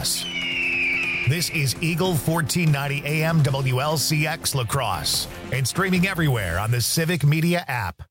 Lacrosse. This is Eagle 1490 AM WLCX Lacrosse and streaming everywhere on the Civic Media app.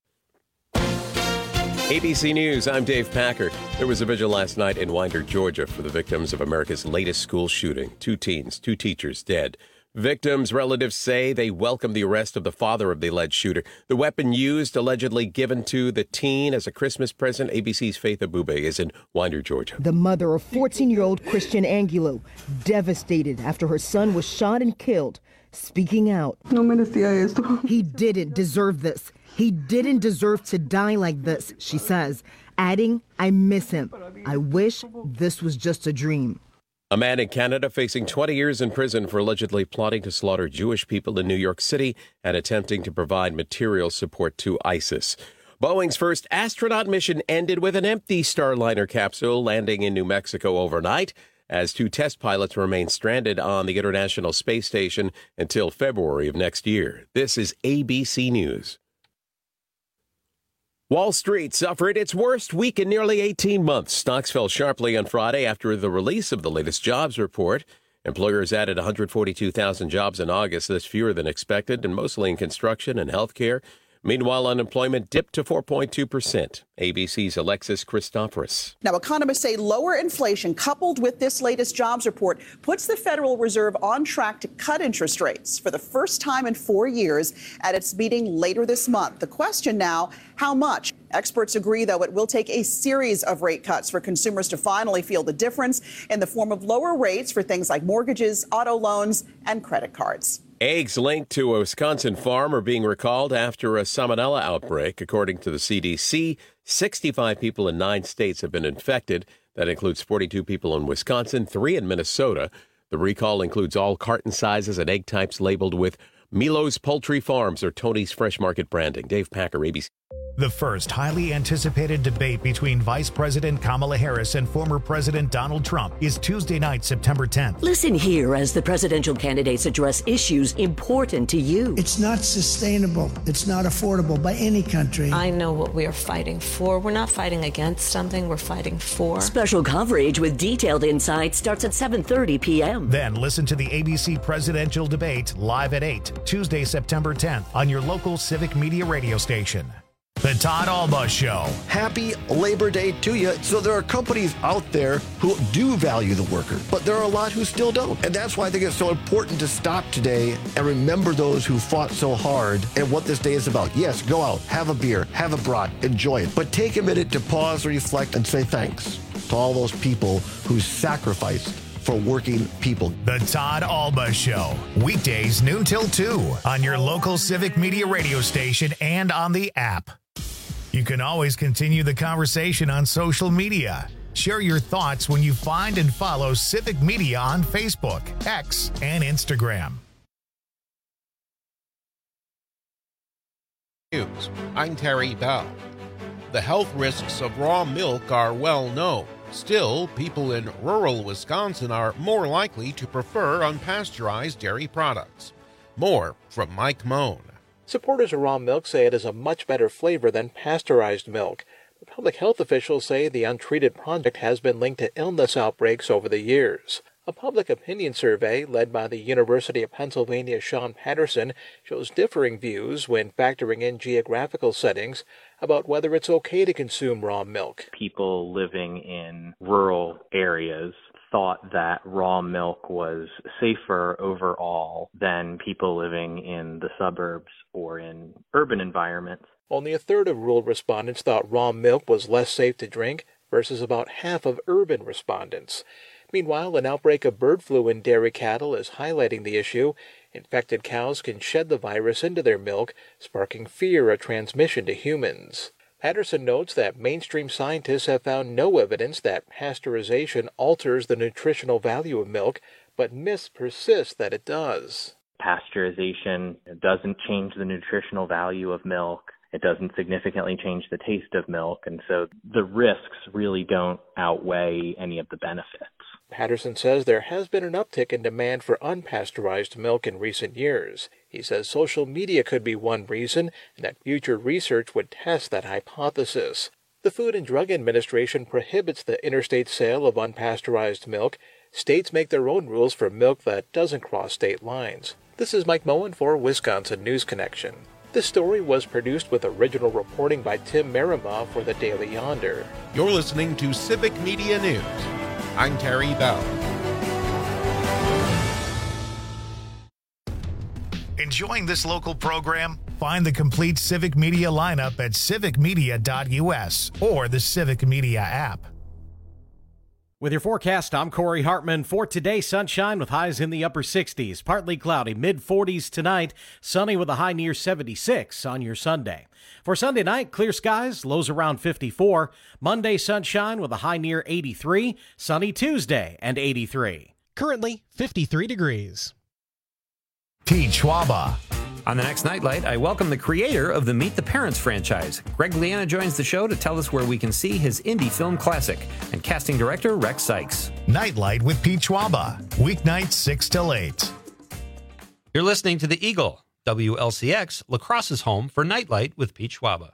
ABC News, I'm Dave Packer. There was a vigil last night in Winder, Georgia for the victims of America's latest school shooting. 2 teens, 2 teachers dead. Victims' relatives say they welcome the arrest of the father of the alleged shooter. The weapon used, allegedly given to the teen as a Christmas present. ABC's Faith Abube is in Winder, Georgia. The mother of 14-year-old Christian Angulo, devastated after her son was shot and killed, speaking out. No merecía esto. He didn't deserve this. He didn't deserve to die like this, she says, adding, I miss him. I wish this was just a dream. A man in Canada facing 20 years in prison for allegedly plotting to slaughter Jewish people in New York City and attempting to provide material support to ISIS. Boeing's first astronaut mission ended with an empty Starliner capsule landing in New Mexico overnight, as 2 test pilots remain stranded on the International Space Station until February of next year. This is ABC News. Wall Street suffered its worst week in nearly 18 months. Stocks fell sharply on Friday after the release of the latest jobs report. Employers added 142,000 jobs in August. That's fewer than expected, and mostly in construction and healthcare. Meanwhile, unemployment dipped to 4.2%. ABC's Alexis Christoforous. Now, economists say lower inflation coupled with this latest jobs report puts the Federal Reserve on track to cut interest rates for the first time in 4 years at its meeting later this month. The question now, how much? Experts agree, though, it will take a series of rate cuts for consumers to finally feel the difference in the form of lower rates for things like mortgages, auto loans, and credit cards. Eggs linked to a Wisconsin farm are being recalled after a salmonella outbreak. According to the CDC, 65 people in 9 states have been infected. That includes 42 people in Wisconsin, 3 in Minnesota. The recall includes all carton sizes and egg types labeled with Milo's Poultry Farms or Tony's Fresh Market branding. Dave Packer, ABC. The first highly anticipated debate between Vice President Kamala Harris and former President Donald Trump is Tuesday night, September 10th. Listen here as the presidential candidates address issues important to you. It's not sustainable. It's not affordable by any country. I know what we are fighting for. We're not fighting against something. We're fighting for. Special coverage with detailed insights starts at 7:30 p.m. Then listen to the ABC presidential debate live at 8, Tuesday, September 10th on your local Civic Media radio station. The Todd Alba Show. Happy Labor Day to you. So there are companies out there who do value the worker, but there are a lot who still don't. And that's why I think it's so important to stop today and remember those who fought so hard and what this day is about. Yes, go out, have a beer, have a brat, enjoy it. But take a minute to pause, reflect, and say thanks to all those people who sacrificed for working people. The Todd Alba Show. Weekdays noon till 2 on your local Civic Media radio station and on the app. You can always continue the conversation on social media. Share your thoughts when you find and follow Civic Media on Facebook, X, and Instagram. News. I'm Terry Bell. The health risks of raw milk are well known. Still, people in rural Wisconsin are more likely to prefer unpasteurized dairy products. More from Mike Moan. Supporters of raw milk say it is a much better flavor than pasteurized milk. But public health officials say the untreated product has been linked to illness outbreaks over the years. A public opinion survey led by the University of Pennsylvania's Sean Patterson shows differing views when factoring in geographical settings about whether it's okay to consume raw milk. People living in rural areas thought that raw milk was safer overall than people living in the suburbs or in urban environments. Only a third of rural respondents thought raw milk was less safe to drink versus about half of urban respondents. Meanwhile, an outbreak of bird flu in dairy cattle is highlighting the issue. Infected cows can shed the virus into their milk, sparking fear of transmission to humans. Patterson notes that mainstream scientists have found no evidence that pasteurization alters the nutritional value of milk, but myths persist that it does. Pasteurization doesn't change the nutritional value of milk. It doesn't significantly change the taste of milk, and so the risks really don't outweigh any of the benefits. Patterson says there has been an uptick in demand for unpasteurized milk in recent years. He says social media could be one reason, and that future research would test that hypothesis. The Food and Drug Administration prohibits the interstate sale of unpasteurized milk. States make their own rules for milk that doesn't cross state lines. This is Mike Moen for Wisconsin News Connection. This story was produced with original reporting by Tim Merima for the Daily Yonder. You're listening to Civic Media News. I'm Terry Bell. Enjoying this local program? Find the complete Civic Media lineup at civicmedia.us or the Civic Media app. With your forecast, I'm Corey Hartman. For today, sunshine with highs in the upper 60s. Partly cloudy, mid-40s tonight. Sunny with a high near 76 on your Sunday. For Sunday night, clear skies, lows around 54. Monday, sunshine with a high near 83. Sunny Tuesday and 83. Currently, 53 degrees. Pete Schwaba. On the next Nightlight, I welcome the creator of the Meet the Parents franchise. Greg Liana joins the show to tell us where we can see his indie film classic, and casting director Rex Sykes. Nightlight with Pete Schwaba, weeknights 6 till 8. You're listening to The Eagle, WLCX, La Crosse's home for Nightlight with Pete Schwaba.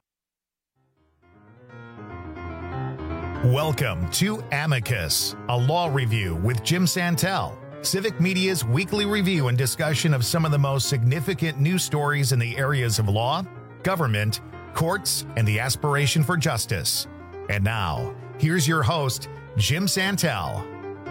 Welcome to Amicus, a law review with Jim Santel. Civic Media's weekly review and discussion of some of the most significant news stories in the areas of law, government, courts, and the aspiration for justice. And now, here's your host, Jim Santel.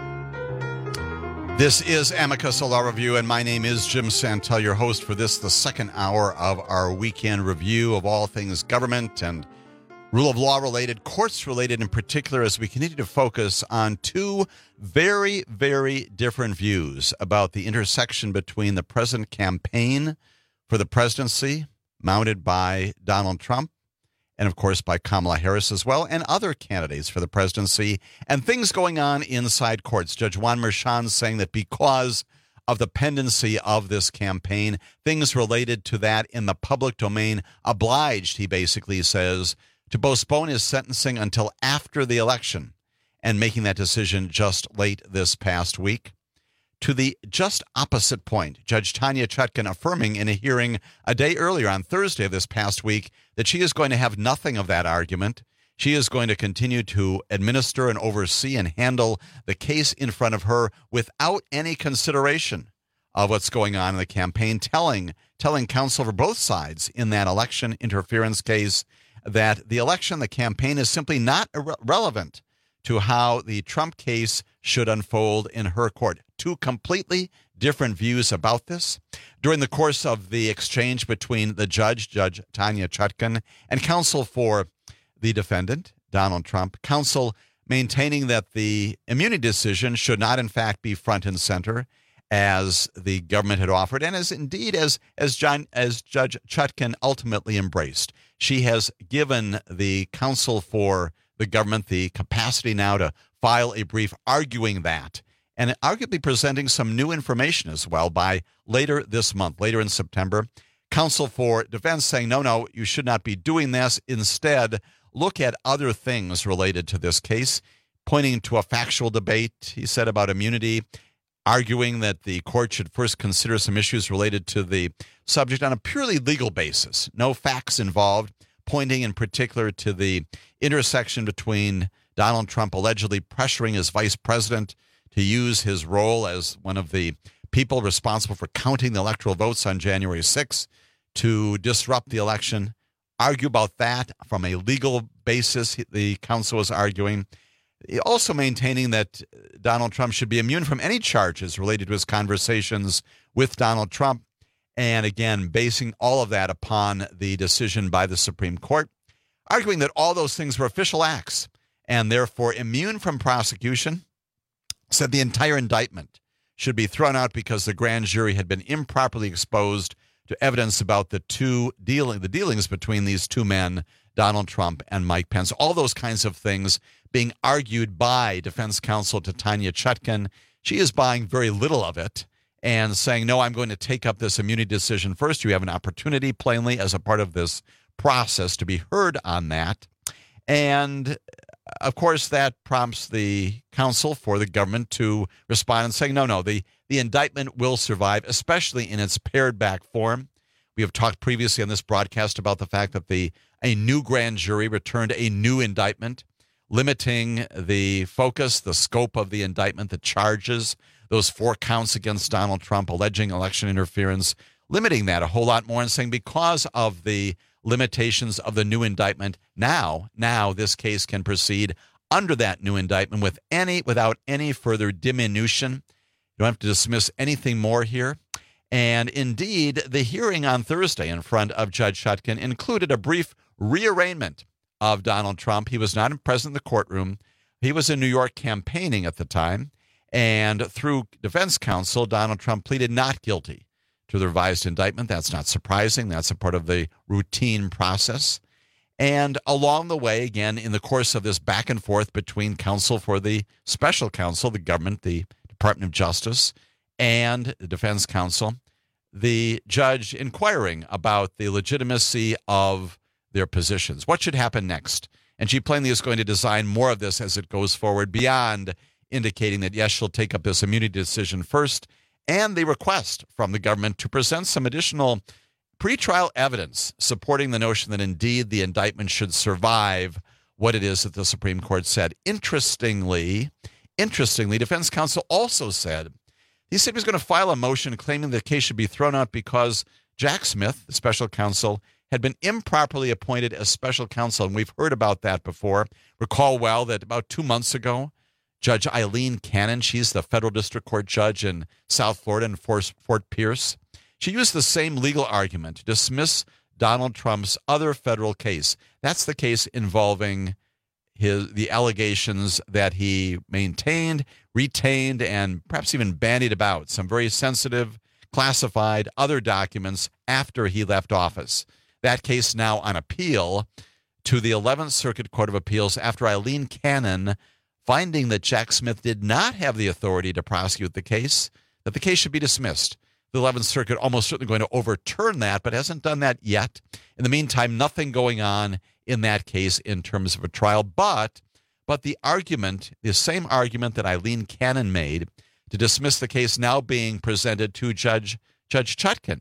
This is Amicus, a law review, and my name is Jim Santel, your host for this, the second hour of our weekend review of all things government and rule of law related, courts related in particular, as we continue to focus on two very, very different views about the intersection between the present campaign for the presidency mounted by Donald Trump and, of course, by Kamala Harris as well, and other candidates for the presidency, and things going on inside courts. Judge Juan Merchan saying that because of the pendency of this campaign, things related to that in the public domain obliged, he basically says, to postpone his sentencing until after the election, and making that decision just late this past week. To the just opposite point, Judge Tanya Chutkan affirming in a hearing a day earlier on Thursday of this past week that she is going to have nothing of that argument. She is going to continue to administer and oversee and handle the case in front of her without any consideration of what's going on in the campaign, telling counsel for both sides in that election interference case that the election, the campaign, is simply not relevant to how the Trump case should unfold in her court. Two completely different views about this. During the course of the exchange between the Judge Tanya Chutkan, and counsel for the defendant, Donald Trump, counsel maintaining that the immunity decision should not, in fact, be front and center, as the government had offered, and as Judge Chutkan ultimately embraced. She has given the counsel for the government the capacity now to file a brief arguing that, and arguably presenting some new information as well by later this month, later in September. Counsel for defense saying, no, you should not be doing this. Instead, look at other things related to this case, pointing to a factual debate, he said, about immunity, arguing that the court should first consider some issues related to the subject on a purely legal basis. No facts involved, pointing in particular to the intersection between Donald Trump allegedly pressuring his vice president to use his role as one of the people responsible for counting the electoral votes on January 6th to disrupt the election. Argue about that from a legal basis, the counsel was arguing. Also maintaining that Donald Trump should be immune from any charges related to his conversations with Donald Trump. And again, basing all of that upon the decision by the Supreme Court, arguing that all those things were official acts and therefore immune from prosecution, said the entire indictment should be thrown out because the grand jury had been improperly exposed to evidence about the dealings between these two men, Donald Trump and Mike Pence. All those kinds of things being argued by defense counsel to Tanya Chutkan. She is buying very little of it and saying, no, I'm going to take up this immunity decision first. You have an opportunity, plainly, as a part of this process to be heard on that. And, of course, that prompts the counsel for the government to respond and say, no, the indictment will survive, especially in its pared back form. We have talked previously on this broadcast about the fact that a new grand jury returned a new indictment, limiting the focus, the scope of the indictment, the charges, those 4 counts against Donald Trump alleging election interference, limiting that a whole lot more and saying because of the limitations of the new indictment, now this case can proceed under that new indictment without any further diminution. You don't have to dismiss anything more here. And indeed, the hearing on Thursday in front of Judge Chutkan included a brief rearrangement of Donald Trump. He was not present in the courtroom. He was in New York campaigning at the time. And through defense counsel, Donald Trump pleaded not guilty to the revised indictment. That's not surprising. That's a part of the routine process. And along the way, again, in the course of this back and forth between counsel for the special counsel, the government, the Department of Justice, and the defense counsel, the judge inquiring about the legitimacy of their positions. What should happen next? And she plainly is going to design more of this as it goes forward, beyond indicating that, yes, she'll take up this immunity decision first, and the request from the government to present some additional pretrial evidence supporting the notion that indeed the indictment should survive what it is that the Supreme Court said. Interestingly, defense counsel also said he was going to file a motion claiming the case should be thrown out because Jack Smith, the special counsel, had been improperly appointed as special counsel, and we've heard about that before. Recall well that about 2 months ago, Judge Eileen Cannon, she's the federal district court judge in South Florida in Fort Pierce, she used the same legal argument to dismiss Donald Trump's other federal case. That's the case involving the allegations that he maintained, retained, and perhaps even bandied about some very sensitive, classified other documents after he left office. That case now on appeal to the 11th Circuit Court of Appeals after Eileen Cannon finding that Jack Smith did not have the authority to prosecute the case, that the case should be dismissed. The 11th Circuit almost certainly going to overturn that, but hasn't done that yet. In the meantime, nothing going on in that case in terms of a trial. But the argument, the same argument that Eileen Cannon made to dismiss the case now being presented to Judge Chutkan.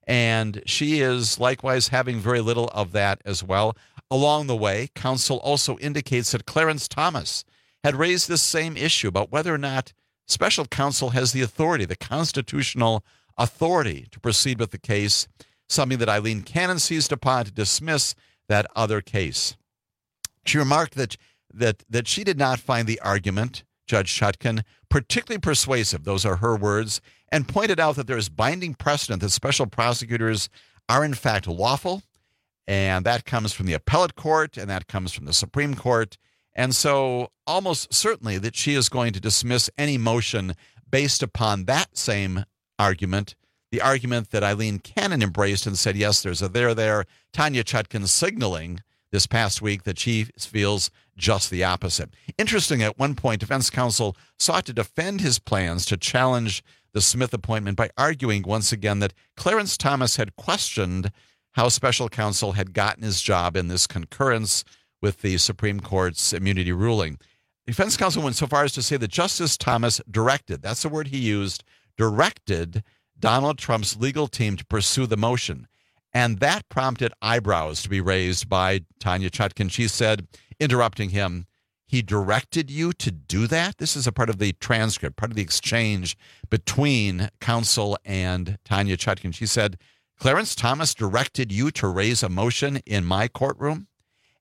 And she is likewise having very little of that as well. Along the way, counsel also indicates that Clarence Thomas had raised this same issue about whether or not special counsel has the authority, the constitutional authority to proceed with the case, something that Eileen Cannon seized upon to dismiss that other case. She remarked that she did not find the argument, Judge Chutkan, particularly persuasive, those are her words, and pointed out that there is binding precedent that special prosecutors are in fact lawful, and that comes from the appellate court, and that comes from the Supreme Court, and so almost certainly that she is going to dismiss any motion based upon that same argument, the argument that Eileen Cannon embraced and said, yes, there's a there. Tanya Chutkan signaling this past week that she feels just the opposite. Interesting, at one point, defense counsel sought to defend his plans to challenge the Smith appointment by arguing once again that Clarence Thomas had questioned how special counsel had gotten his job in this concurrence with the Supreme Court's immunity ruling. Defense counsel went so far as to say that Justice Thomas directed, that's the word he used, directed Donald Trump's legal team to pursue the motion. And that prompted eyebrows to be raised by Tanya Chutkan. She said, interrupting him, he directed you to do that? This is a part of the transcript, part of the exchange between counsel and Tanya Chutkan. She said, Clarence Thomas directed you to raise a motion in my courtroom?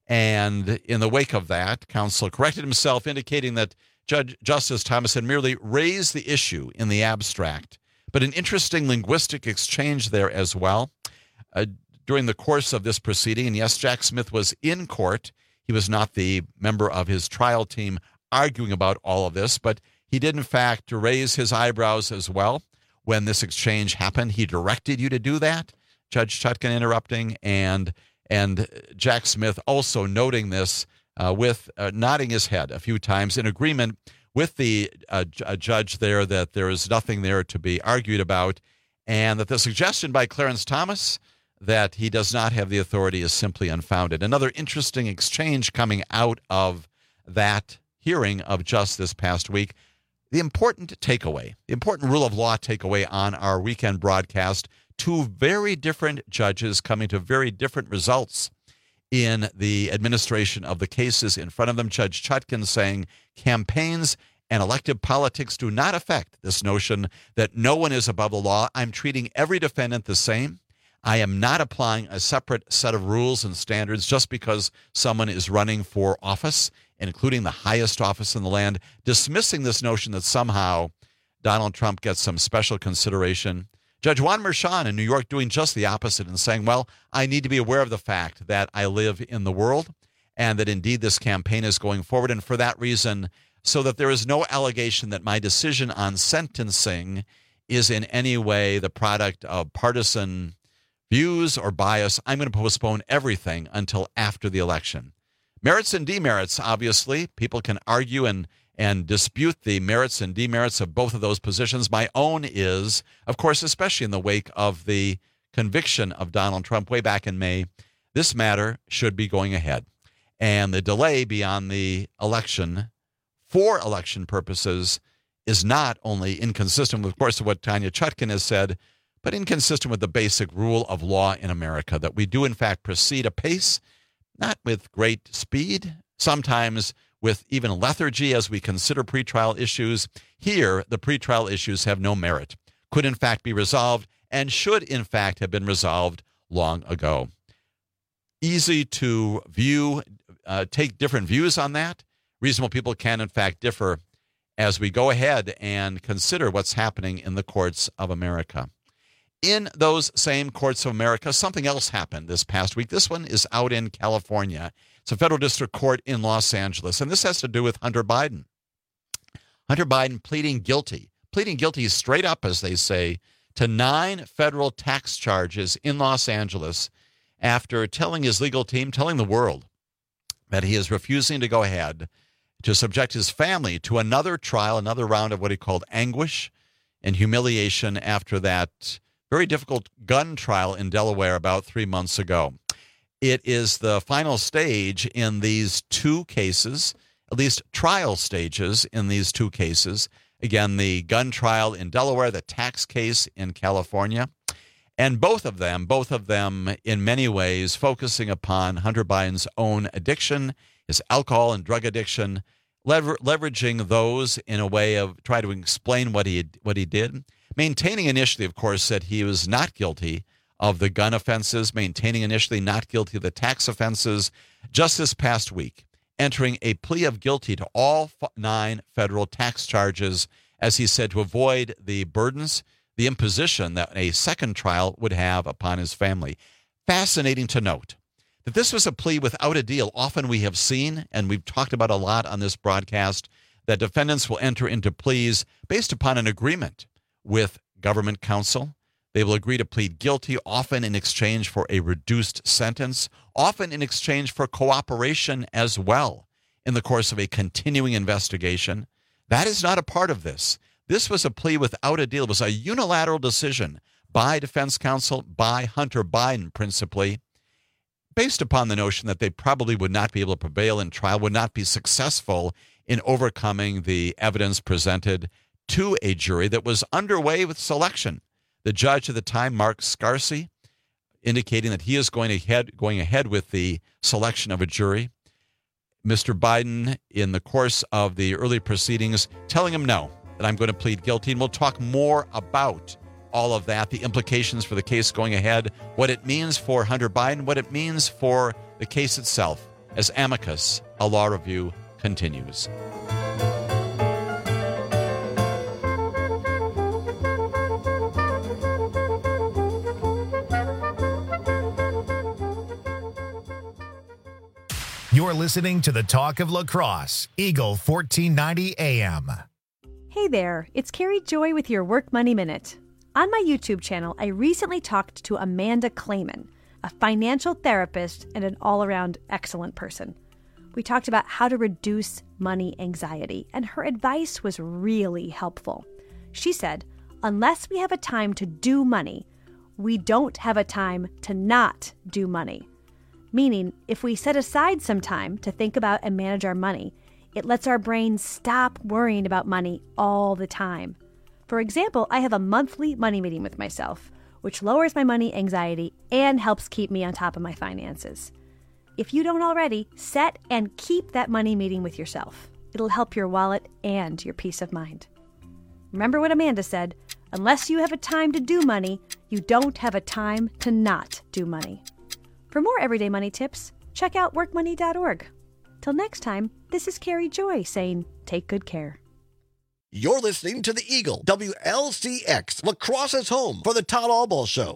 And in the wake of that, counsel corrected himself, indicating that Justice Thomas had merely raised the issue in the abstract. But an interesting linguistic exchange there as well. During the course of this proceeding, and yes, Jack Smith was in court. He was not the member of his trial team arguing about all of this, but he did, in fact, raise his eyebrows as well when this exchange happened. He directed you to do that, Judge Chutkan interrupting, and Jack Smith also noting this with nodding his head a few times in agreement with the judge there that there is nothing there to be argued about, and that the suggestion by Clarence Thomas that he does not have the authority is simply unfounded. Another interesting exchange coming out of that hearing of just this past week. The important takeaway, the important rule of law takeaway on our weekend broadcast, two very different judges coming to very different results in the administration of the cases in front of them. Judge Chutkan saying campaigns and elective politics do not affect this notion that no one is above the law. I'm treating every defendant the same. I am not applying a separate set of rules and standards just because someone is running for office, including the highest office in the land, dismissing this notion that somehow Donald Trump gets some special consideration. Judge Juan Merchan in New York doing just the opposite and saying, well, I need to be aware of the fact that I live in the world and that indeed this campaign is going forward. And for that reason, so that there is no allegation that my decision on sentencing is in any way the product of partisan views or bias, I'm going to postpone everything until after the election. Merits and demerits, obviously. People can argue and dispute the merits and demerits of both of those positions. My own is, of course, especially in the wake of the conviction of Donald Trump way back in May, this matter should be going ahead. And the delay beyond the election for election purposes is not only inconsistent with, of course, what Tanya Chutkan has said, but inconsistent with the basic rule of law in America, that we do, in fact, proceed apace, not with great speed, sometimes with even lethargy as we consider pretrial issues. Here, the pretrial issues have no merit, could, in fact, be resolved, and should, in fact, have been resolved long ago. Easy to view, take different views on that. Reasonable people can, in fact, differ as we go ahead and consider what's happening in the courts of America. In those same courts of America, something else happened this past week. This one is out in California. It's a federal district court in Los Angeles, and this has to do with Hunter Biden. Hunter Biden pleading guilty straight up, as they say, to 9 federal tax charges in Los Angeles after telling his legal team, telling the world, that he is refusing to go ahead to subject his family to another trial, another round of what he called anguish and humiliation after that very difficult gun trial in Delaware about 3 months ago. It is the final stage in these two cases, at least trial stages in these two cases. Again, the gun trial in Delaware, the tax case in California, and both of them in many ways focusing upon Hunter Biden's own addiction, his alcohol and drug addiction, leveraging those in a way of trying to explain what he did. Maintaining initially, of course, that he was not guilty of the gun offenses, maintaining initially not guilty of the tax offenses. Just this past week, entering a plea of guilty to all 9 federal tax charges, as he said, to avoid the burdens, the imposition that a second trial would have upon his family. Fascinating to note that this was a plea without a deal. Often we have seen, and we've talked about a lot on this broadcast, that defendants will enter into pleas based upon an agreement with government counsel. They will agree to plead guilty, often in exchange for a reduced sentence, often in exchange for cooperation as well in the course of a continuing investigation. That is not a part of this. This was a plea without a deal. It was a unilateral decision by defense counsel, by Hunter Biden principally, based upon the notion that they probably would not be able to prevail in trial, would not be successful in overcoming the evidence presented to a jury that was underway with selection. The judge at the time, Mark Scarsi, indicating that he is going ahead with the selection of a jury. Mr. Biden, in the course of the early proceedings, telling him no, that I'm going to plead guilty. And we'll talk more about all of that, the implications for the case going ahead, what it means for Hunter Biden, what it means for the case itself, as Amicus, a law review, continues. You're listening to the Talk of La Crosse, Eagle 1490 AM. Hey there, it's Carrie Joy with your Work Money Minute. On my YouTube channel, I recently talked to Amanda Clayman, a financial therapist and an all-around excellent person. We talked about how to reduce money anxiety, and her advice was really helpful. She said, unless we have a time to do money, we don't have a time to not do money. Meaning, if we set aside some time to think about and manage our money, it lets our brain stop worrying about money all the time. For example, I have a monthly money meeting with myself, which lowers my money anxiety and helps keep me on top of my finances. If you don't already, set and keep that money meeting with yourself. It'll help your wallet and your peace of mind. Remember what Amanda said, unless you have a time to do money, you don't have a time to not do money. For more everyday money tips, check out workmoney.org. Till next time, this is Carrie Joy saying, take good care. You're listening to the Eagle, WLCX, La Crosse's home for the Todd Albaugh Show.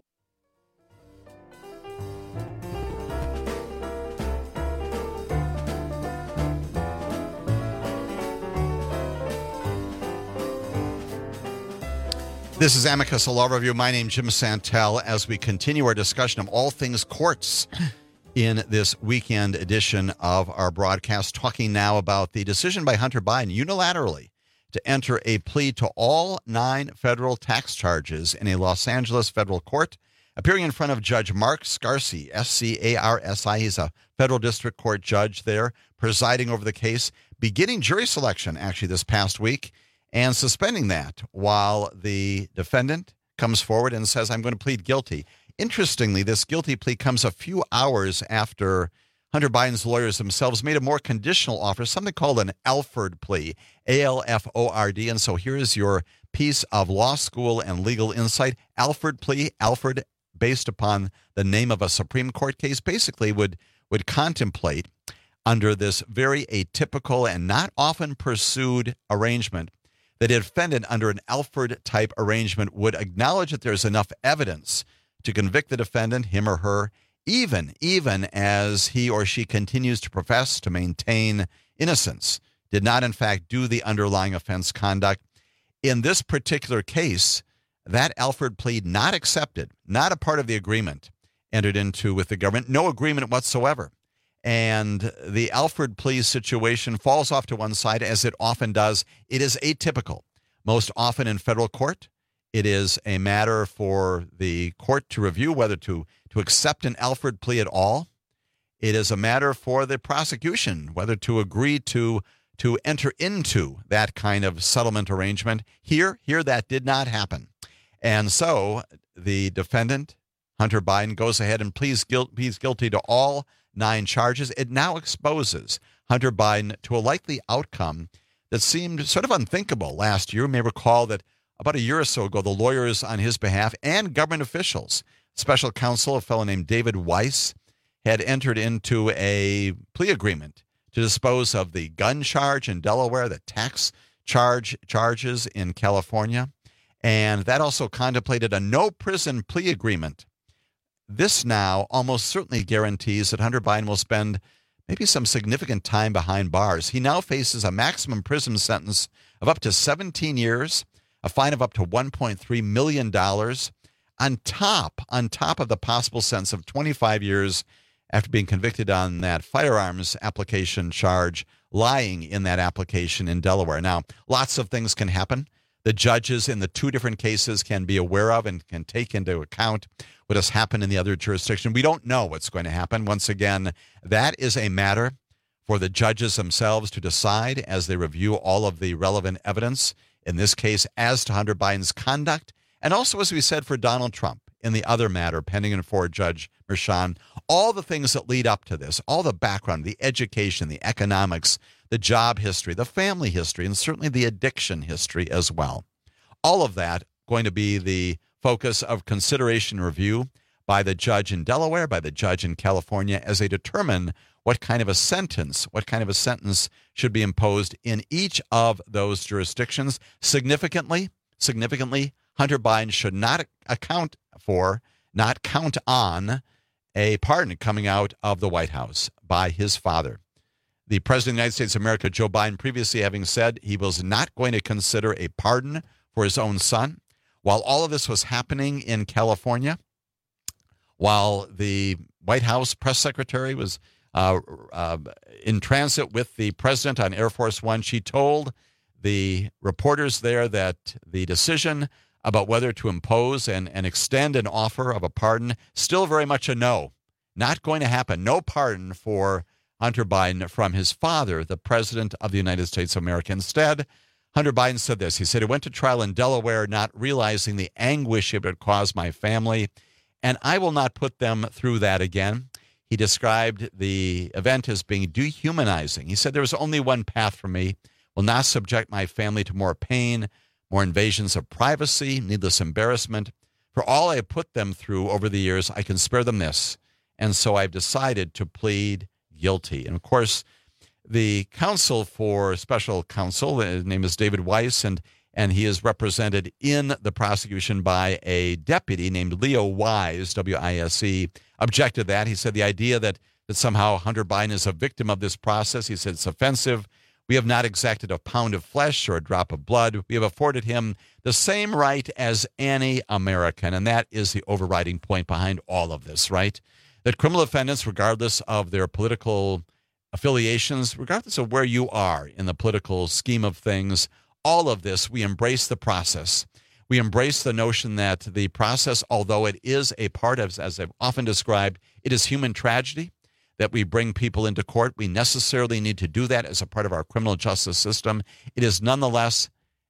This is Amicus, a law review. My name's Jim Santel as we continue our discussion of all things courts in this weekend edition of our broadcast, talking now about the decision by Hunter Biden unilaterally to enter a plea to all 9 federal tax charges in a Los Angeles federal court, appearing in front of Judge Mark Scarsi, S-C-A-R-S-I. He's a federal district court judge there, presiding over the case, beginning jury selection actually this past week, and suspending that while the defendant comes forward and says, I'm going to plead guilty. Interestingly, this guilty plea comes a few hours after Hunter Biden's lawyers themselves made a more conditional offer, something called an Alford plea, A-L-F-O-R-D. And so here's your piece of law school and legal insight. Alford plea, Alford, based upon the name of a Supreme Court case, basically would contemplate under this very atypical and not often pursued arrangement that a defendant under an Alford-type arrangement would acknowledge that there's enough evidence to convict the defendant, him or her, even as he or she continues to profess to maintain innocence, did not in fact do the underlying offense conduct. In this particular case, that Alford plea not accepted, not a part of the agreement entered into with the government, no agreement whatsoever. And the Alford plea situation falls off to one side, as it often does. It is atypical. Most often in federal court, it is a matter for the court to review whether to accept an Alford plea at all. It is a matter for the prosecution whether to agree to enter into that kind of settlement arrangement. Here that did not happen. And so the defendant, Hunter Biden, goes ahead and pleads guilty to all 9 charges. It now exposes Hunter Biden to a likely outcome that seemed sort of unthinkable last year. You may recall that about a year or so ago, the lawyers on his behalf and government officials, special counsel, a fellow named David Weiss, had entered into a plea agreement to dispose of the gun charge in Delaware, the tax charges in California, and that also contemplated a no-prison plea agreement. This now almost certainly guarantees that Hunter Biden will spend maybe some significant time behind bars. He now faces a maximum prison sentence of up to 17 years, a fine of up to $1.3 million, on top of the possible sentence of 25 years after being convicted on that firearms application charge, lying in that application in Delaware. Now, lots of things can happen. The judges in the 2 different cases can be aware of and can take into account what has happened in the other jurisdiction. We don't know what's going to happen. Once again, that is a matter for the judges themselves to decide as they review all of the relevant evidence, in this case, as to Hunter Biden's conduct, and also, as we said, for Donald Trump in the other matter pending before Judge Merchan. All the things that lead up to this, all the background, the education, the economics, the job history, the family history, and certainly the addiction history as well. All of that going to be the focus of consideration and review by the judge in Delaware, by the judge in California, as they determine what kind of a sentence should be imposed in each of those jurisdictions. Significantly, Hunter Biden should not count on a pardon coming out of the White House by his father. The President of the United States of America, Joe Biden, previously having said he was not going to consider a pardon for his own son. While all of this was happening in California, while the White House press secretary was in transit with the president on Air Force One, she told the reporters there that the decision about whether to impose and extend an offer of a pardon, still very much a no. Not going to happen. No pardon for Hunter Biden from his father, the President of the United States of America. Instead, Hunter Biden said this. He said, "He went to trial in Delaware not realizing the anguish it would cause my family, and I will not put them through that again." He described the event as being dehumanizing. He said, "There was only one path for me. Will not subject my family to more pain, more invasions of privacy, needless embarrassment. For all I have put them through over the years, I can spare them this. And so I've decided to plead guilty." And of course, the special counsel, his name is David Weiss, and he is represented in the prosecution by a deputy named Leo Wise, W-I-S-E, objected that. He said the idea that somehow Hunter Biden is a victim of this process, he said it's offensive. "We have not exacted a pound of flesh or a drop of blood. We have afforded him the same right as any American." And that is the overriding point behind all of this, right? That criminal defendants, regardless of their political affiliations, regardless of where you are in the political scheme of things, all of this, we embrace the process. We embrace the notion that the process, although it is a part of, as I've often described, it is human tragedy, that we bring people into court. We necessarily need to do that as a part of our criminal justice system. It is nonetheless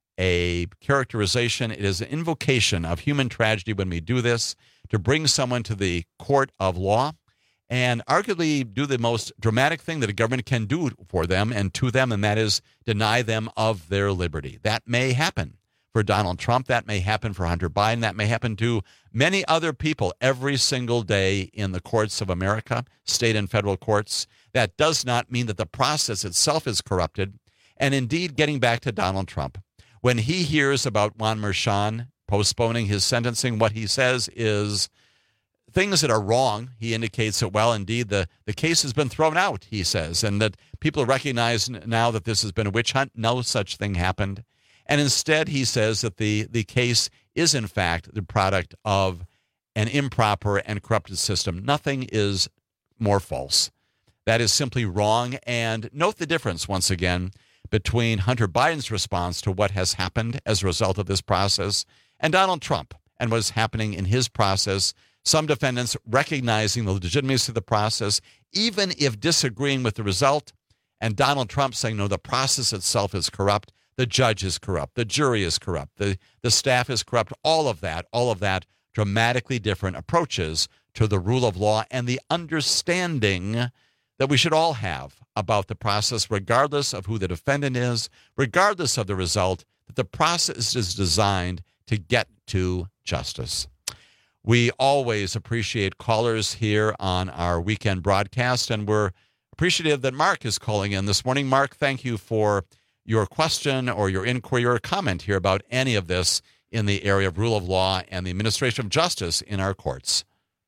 a characterization. It is an invocation of human tragedy when we do this, to bring someone to the court of law and arguably do the most dramatic thing that a government can do for them and to them, and that is deny them of their liberty. That may happen for Donald Trump. That may happen for Hunter Biden. That may happen to many other people every single day in the courts of America, state and federal courts. That does not mean that the process itself is corrupted. And indeed, getting back to Donald Trump, when he hears about Juan Merchan postponing his sentencing, what he says is things that are wrong. He indicates that, well, indeed, the case has been thrown out, he says, and that people recognize now that this has been a witch hunt. No such thing happened. And instead, he says that the case is, in fact, the product of an improper and corrupted system. Nothing is more false. That is simply wrong. And note the difference, once again, between Hunter Biden's response to what has happened as a result of this process and Donald Trump and what is happening in his process. Some defendants recognizing the legitimacy of the process, even if disagreeing with the result, and Donald Trump saying, no, the process itself is corrupt. The judge is corrupt. The jury is corrupt. The staff is corrupt. All of that dramatically different approaches to the rule of law and the understanding that we should all have about the process, regardless of who the defendant is, regardless of the result, that the process is designed to get to justice. We always appreciate callers here on our weekend broadcast, and we're appreciative that Mark is calling in this morning. Mark, thank you for your question or your inquiry or comment here about any of this in the area of rule of law and the administration of justice in our courts.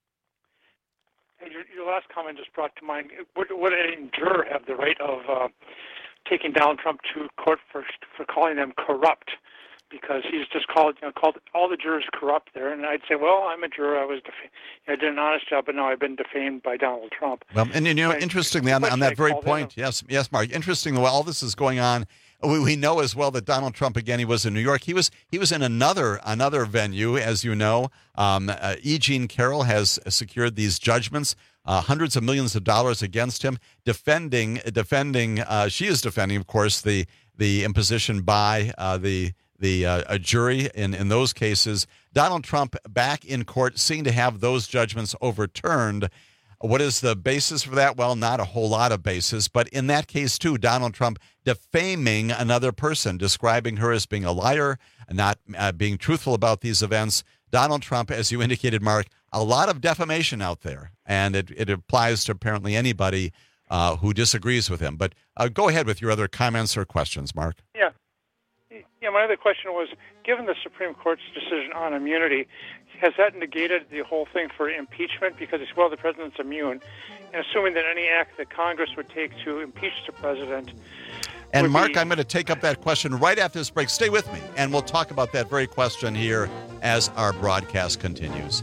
Your last comment just brought to mind, would any juror have the right of taking Donald Trump to court for calling them corrupt? Because he's just called all the jurors corrupt there, and I'd say, well, I'm a juror. I did an honest job, but now I've been defamed by Donald Trump. Well, and interestingly, on that very point, yes, Mark. Interestingly, while all this is going on, we know as well that Donald Trump, again, he was in New York. He was in another venue, as you know. E. Jean Carroll has secured these judgments, hundreds of millions of dollars against him, defending. She is defending, of course, the imposition by a jury in those cases. Donald Trump back in court, seeking to have those judgments overturned. What is the basis for that? Well, not a whole lot of basis, but in that case, too, Donald Trump defaming another person, describing her as being a liar, not being truthful about these events. Donald Trump, as you indicated, Mark, a lot of defamation out there, and it applies to apparently anybody who disagrees with him. But go ahead with your other comments or questions, Mark. Yeah, my other question was, given the Supreme Court's decision on immunity, has that negated the whole thing for impeachment? Because it's, well, the president's immune. And assuming that any act that Congress would take to impeach the president... And Mark, I'm going to take up that question right after this break. Stay with me, and we'll talk about that very question here as our broadcast continues.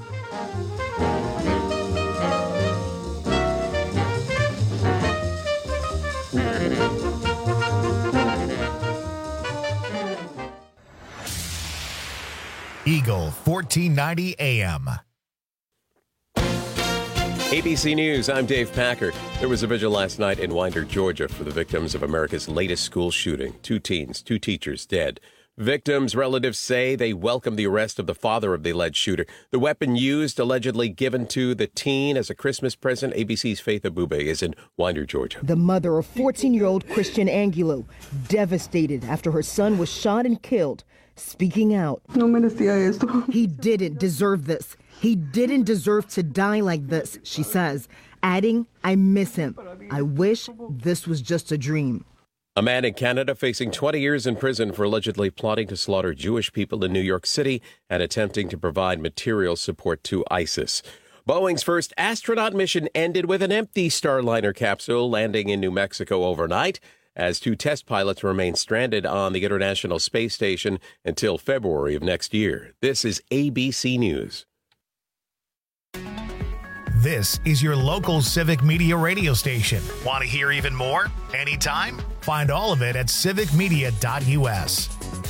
Eagle 1490 AM. ABC News, I'm Dave Packer. There was a vigil last night in Winder, Georgia for the victims of America's latest school shooting. 2 teens, 2 teachers dead. Victims' relatives say they welcome the arrest of the father of the alleged shooter. The weapon used, allegedly given to the teen as a Christmas present. ABC's Faith Abube is in Winder, Georgia. The mother of 14-year-old Christian Angulo, devastated after her son was shot and killed, speaking out. No merecía esto. He didn't deserve this. He didn't deserve to die like this, she says, adding, I miss him. I wish this was just a dream. A man in Canada facing 20 years in prison for allegedly plotting to slaughter Jewish people in New York City and attempting to provide material support to ISIS. Boeing's first astronaut mission ended with an empty Starliner capsule landing in New Mexico overnight, as 2 test pilots remain stranded on the International Space Station until February of next year. This is ABC News. This is your local Civic Media radio station. Want to hear even more? Anytime? Find all of it at civicmedia.us.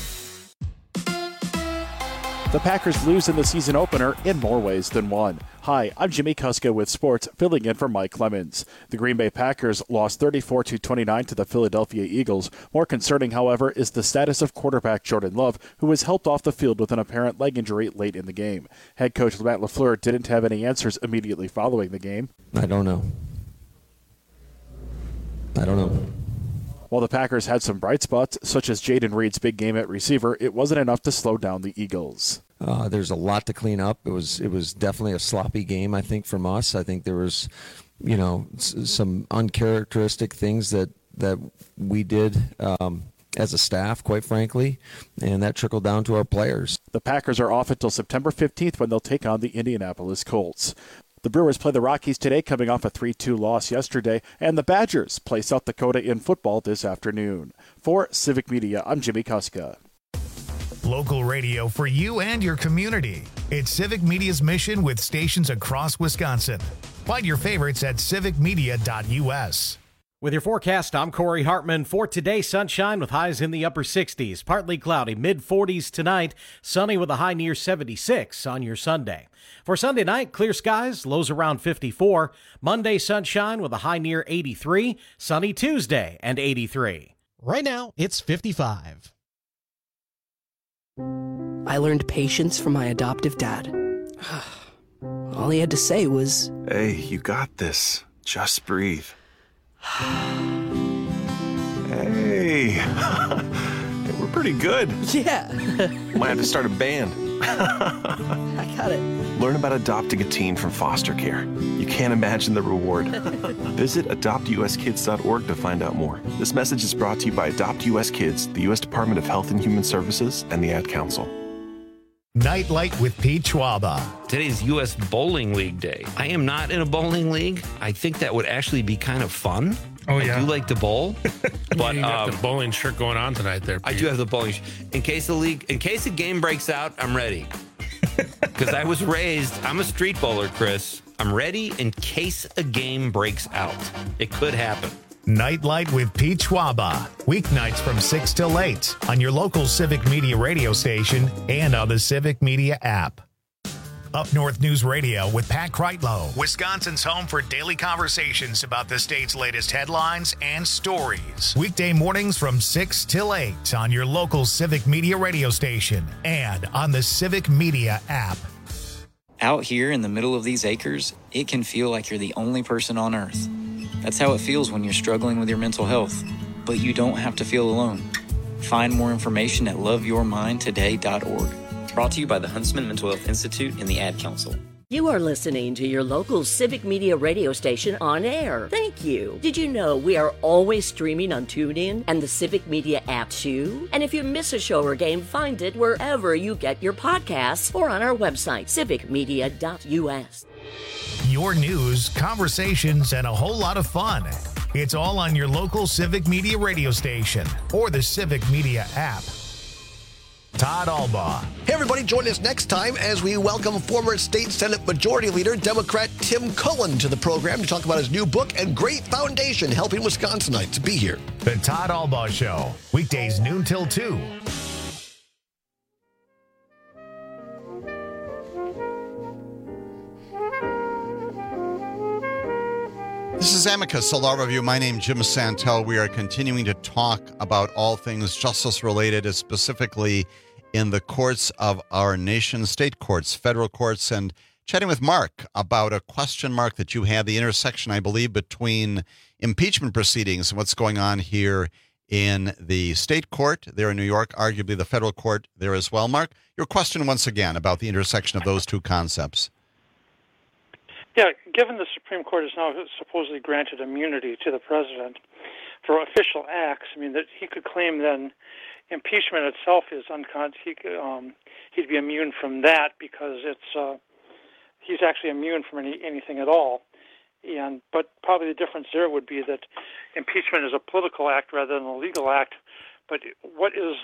The Packers lose in the season opener in more ways than one. Hi, I'm Jimmy Kuska with sports, filling in for Mike Clemens. The Green Bay Packers lost 34-29 to the Philadelphia Eagles. More concerning, however, is the status of quarterback Jordan Love, who was helped off the field with an apparent leg injury late in the game. Head coach Matt LaFleur didn't have any answers immediately following the game. I don't know. While the Packers had some bright spots, such as Jaden Reed's big game at receiver, it wasn't enough to slow down the Eagles. There's a lot to clean up. It was definitely a sloppy game, I think, from us. I think there was, some uncharacteristic things that we did as a staff, quite frankly, and that trickled down to our players. The Packers are off until September 15th when they'll take on the Indianapolis Colts. The Brewers play the Rockies today, coming off a 3-2 loss yesterday, and the Badgers play South Dakota in football this afternoon. For Civic Media, I'm Jimmy Kuska. Local radio for you and your community. It's Civic Media's mission with stations across Wisconsin. Find your favorites at civicmedia.us. With your forecast, I'm Corey Hartman. For today, sunshine with highs in the upper 60s. Partly cloudy, mid-40s tonight. Sunny with a high near 76 on your Sunday. For Sunday night, clear skies, lows around 54. Monday, sunshine with a high near 83. Sunny Tuesday and 83. Right now, it's 55. I learned patience from my adoptive dad. All he had to say was, "Hey, you got this. Just breathe." Hey, we're pretty good. Yeah. Might have to start a band. I got it. Learn about adopting a teen from foster care. You can't imagine the reward. Visit adoptuskids.org to find out more. This message is brought to you by Adopt US Kids, the U.S. Department of Health and Human Services, and the Ad Council. Nightlight with Pete Schwaba. Today's U.S. Bowling League Day. I am not in a bowling league. I think that would actually be kind of fun. Oh, yeah. I do like to bowl. But you got the bowling shirt going on tonight there, Pete. I do have the bowling shirt. In case the game breaks out, I'm ready. Because I was raised, I'm a street bowler, Chris. I'm ready in case a game breaks out. It could happen. Nightlight with Pete Schwaba. Weeknights from 6 till 8 on your local Civic Media radio station and on the Civic Media app. Up North News Radio with Pat Kreitlow, Wisconsin's home for daily conversations about the state's latest headlines and stories. Weekday mornings from 6 till 8 on your local Civic Media radio station and on the Civic Media app. Out here in the middle of these acres, it can feel like you're the only person on earth. That's how it feels when you're struggling with your mental health. But you don't have to feel alone. Find more information at loveyourmindtoday.org. Brought to you by the Huntsman Mental Health Institute and the Ad Council. You are listening to your local Civic Media radio station on air. Thank you. Did you know we are always streaming on TuneIn and the Civic Media app too? And if you miss a show or game, find it wherever you get your podcasts or on our website, civicmedia.us. Your news, conversations, and a whole lot of fun. It's all on your local Civic Media radio station or the Civic Media app. Todd Albaugh. Hey, everybody, join us next time as we welcome former State Senate Majority Leader, Democrat Tim Cullen, to the program to talk about his new book and great foundation helping Wisconsinites. Be here. The Todd Albaugh Show, weekdays noon till 2. This is Amicus, a law review. My name is Jim Santel. We are continuing to talk about all things justice-related, specifically in the courts of our nation, state courts, federal courts, and chatting with Mark about a question mark that you had, the intersection, I believe, between impeachment proceedings and what's going on here in the state court there in New York, arguably the federal court there as well. Mark, your question once again about the intersection of those two concepts. Yeah, given the Supreme Court has now supposedly granted immunity to the president for official acts, I mean, that he could claim then impeachment itself is he'd be immune from that because he's actually immune from anything at all. But probably the difference there would be that impeachment is a political act rather than a legal act. But what are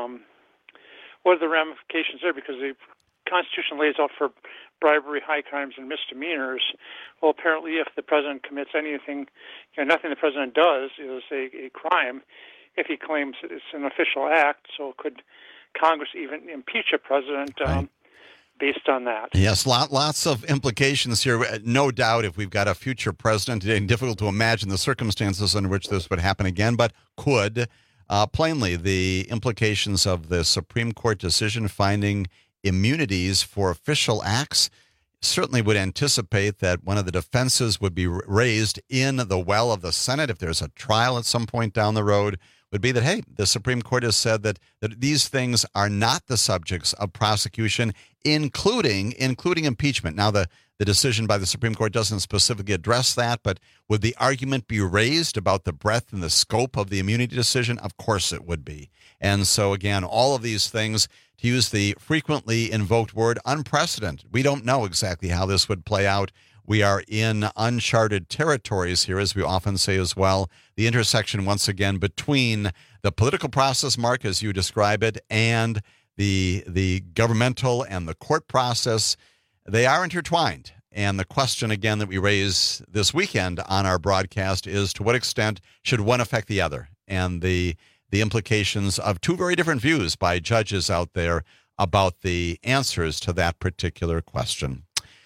the ramifications there? Because the Constitution lays out for bribery, high crimes, and misdemeanors. Well, apparently, if the president commits anything, nothing the president does is a crime if he claims it's an official act. So could Congress even impeach a president based on that? Yes, lots of implications here. No doubt if we've got a future president, it's difficult to imagine the circumstances under which this would happen again, but could. Plainly, the implications of the Supreme Court decision finding immunities for official acts certainly would anticipate that one of the defenses would be raised in the well of the Senate if there's a trial at some point down the road, would be that, hey, the Supreme Court has said that these things are not the subjects of prosecution, including impeachment. Now, the decision by the Supreme Court doesn't specifically address that, but would the argument be raised about the breadth and the scope of the immunity decision? Of course it would be. And so, again, all of these things, to use the frequently invoked word, unprecedented. We don't know exactly how this would play out. We are in uncharted territories here, as we often say as well. The intersection, once again, between the political process, Mark, as you describe it, and the governmental and the court process, they are intertwined. And the question, again, that we raise this weekend on our broadcast is, to what extent should one affect the other? And the implications of two very different views by judges out there about the answers to that particular question.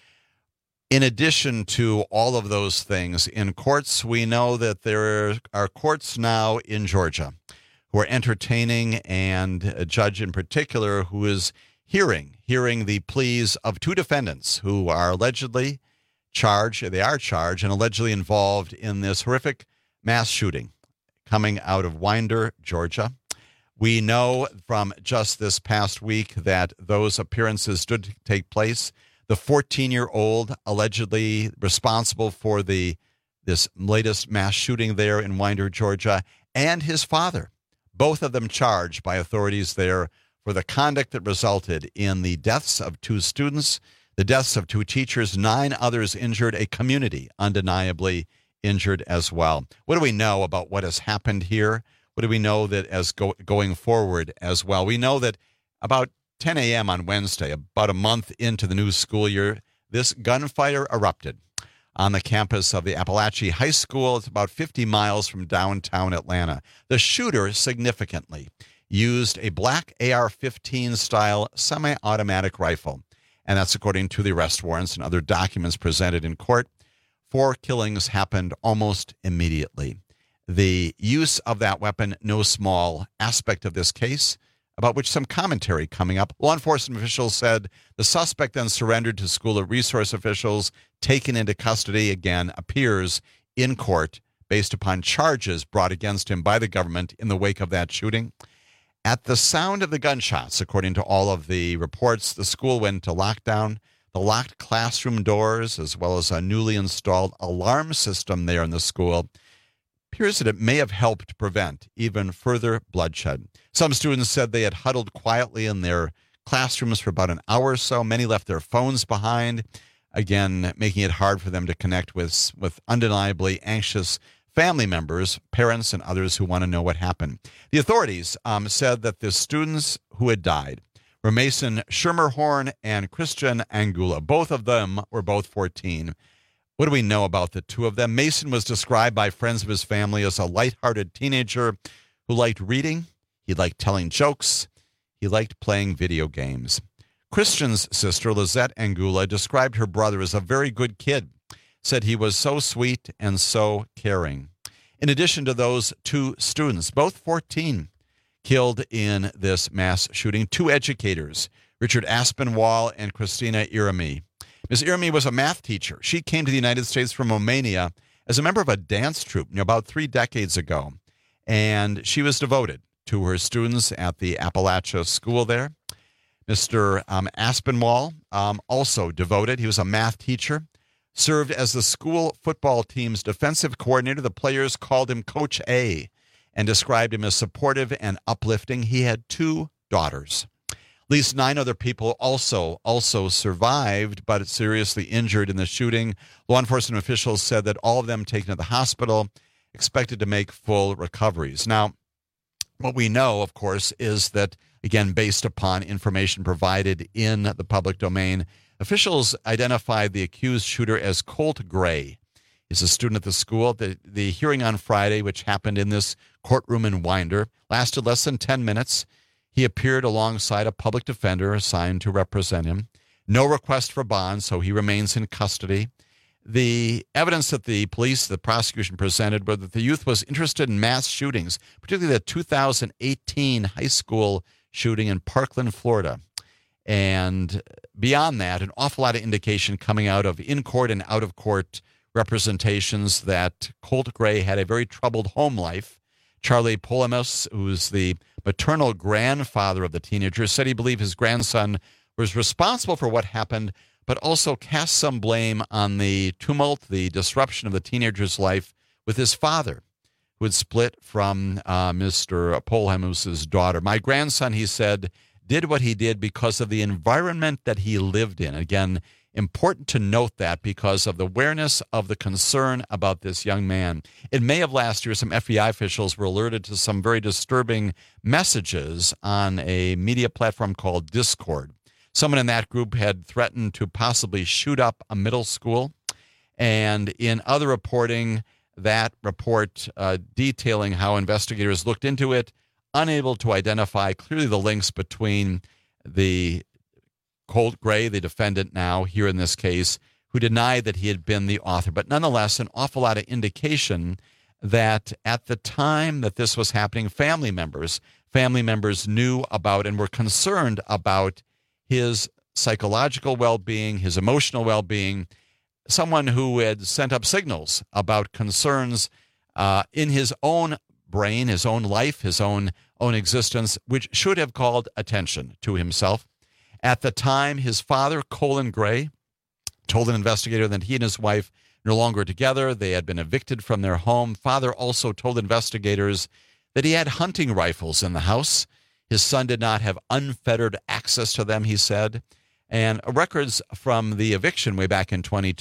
In addition to all of those things, in courts, we know that there are courts now in Georgia who are entertaining, and a judge in particular who is hearing the pleas of two defendants who are allegedly charged and allegedly involved in this horrific mass shooting coming out of Winder, Georgia. We know from just this past week that those appearances did take place. The 14-year-old allegedly responsible for this latest mass shooting there in Winder, Georgia, and his father, both of them charged by authorities there for the conduct that resulted in the deaths of two students, the deaths of two teachers, 9 others injured, a community undeniably injured as well. What do we know about what has happened here? What do we know that as going forward as well? We know that about 10 a.m. on Wednesday, about a month into the new school year, this gunfire erupted on the campus of the Appalachian High School. It's about 50 miles from downtown Atlanta. The shooter significantly used a black AR-15 style semi-automatic rifle, and that's according to the arrest warrants and other documents presented in court. 4 killings happened almost immediately. The use of that weapon, no small aspect of this case, about which some commentary coming up. Law enforcement officials said the suspect then surrendered to school resource officials, taken into custody, again, appears in court based upon charges brought against him by the government in the wake of that shooting. At the sound of the gunshots, according to all of the reports, the school went into lockdown. The locked classroom doors, as well as a newly installed alarm system there in the school, appears that it may have helped prevent even further bloodshed. Some students said they had huddled quietly in their classrooms for about an hour or so. Many left their phones behind, again, making it hard for them to connect with undeniably anxious family members, parents, and others who want to know what happened. The authorities said that the students who had died were Mason Schermerhorn and Christian Angula. Both of them were both 14. What do we know about the two of them? Mason was described by friends of his family as a lighthearted teenager who liked reading, he liked telling jokes, he liked playing video games. Christian's sister, Lizette Angula, described her brother as a very good kid, said he was so sweet and so caring. In addition to those 2 students, both 14, killed in this mass shooting, 2 educators, Richard Aspinwall and Christina Irami. Ms. Irami was a math teacher. She came to the United States from Romania as a member of a dance troupe about 3 decades ago, and she was devoted to her students at the Appalachia School there. Mr. Aspinwall, also devoted. He was a math teacher, served as the school football team's defensive coordinator. The players called him Coach A and described him as supportive and uplifting. He had 2 daughters. At least 9 other people also survived, but seriously injured in the shooting. Law enforcement officials said that all of them taken to the hospital, expected to make full recoveries. Now, what we know, of course, is that, again, based upon information provided in the public domain, officials identified the accused shooter as Colt Gray. He's a student at the school. The hearing on Friday, which happened in this courtroom in Winder, lasted less than 10 minutes. He appeared alongside a public defender assigned to represent him. No request for bond, so he remains in custody. The evidence that the prosecution presented, were that the youth was interested in mass shootings, particularly the 2018 high school shooting in Parkland, Florida. And beyond that, an awful lot of indication coming out of in-court and out-of-court representations that Colt Gray had a very troubled home life. Charlie Polemus, who's the maternal grandfather of the teenager, said he believed his grandson was responsible for what happened, but also cast some blame on the tumult, the disruption of the teenager's life with his father, who had split from Mr. Polemus's daughter. My grandson, he said, did what he did because of the environment that he lived in. Again, important to note that because of the awareness of the concern about this young man. In May of last year, some FBI officials were alerted to some very disturbing messages on a media platform called Discord. Someone in that group had threatened to possibly shoot up a middle school. And in other reporting, that report detailing how investigators looked into it, unable to identify clearly the links between the Colt Gray, the defendant now here in this case, who denied that he had been the author. But nonetheless, an awful lot of indication that at the time that this was happening, family members knew about and were concerned about his psychological well-being, his emotional well-being, someone who had sent up signals about concerns in his own brain, his own life, his own existence, which should have called attention to himself. At the time, his father, Colin Gray, told an investigator that he and his wife no longer together. They had been evicted from their home. Father also told investigators that he had hunting rifles in the house. His son did not have unfettered access to them, he said. And records from the eviction way back in